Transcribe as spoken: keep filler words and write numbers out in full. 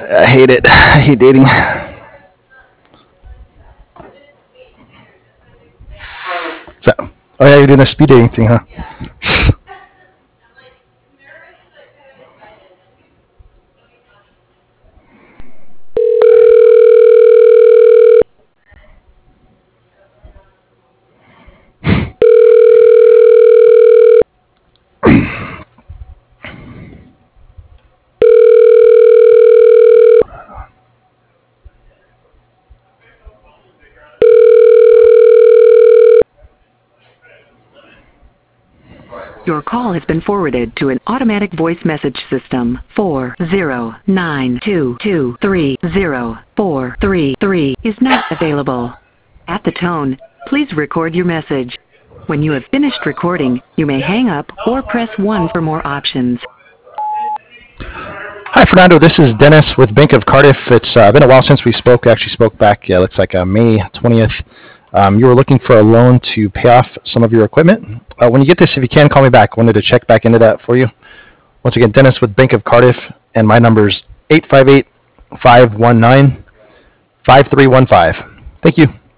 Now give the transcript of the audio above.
I hate it. I hate dating. So, oh yeah, you're doing a speed dating thing, huh? Your call has been forwarded to an automatic voice message system. four zero nine two two three zero four three three is not available. At the tone, please record your message. When you have finished recording, you may hang up or press one for more options. Hi, Fernando. This is Dennis with Bank of Cardiff. It's uh, been a while since we spoke. We actually spoke back, yeah, looks like uh, May twentieth. Um, you were looking for a loan to pay off some of your equipment. Uh, when you get this, if you can, call me back. Wanted to check back into that for you. Once again, Dennis with Bank of Cardiff, and my number is eight five eight, five one nine, five three one five. Thank you.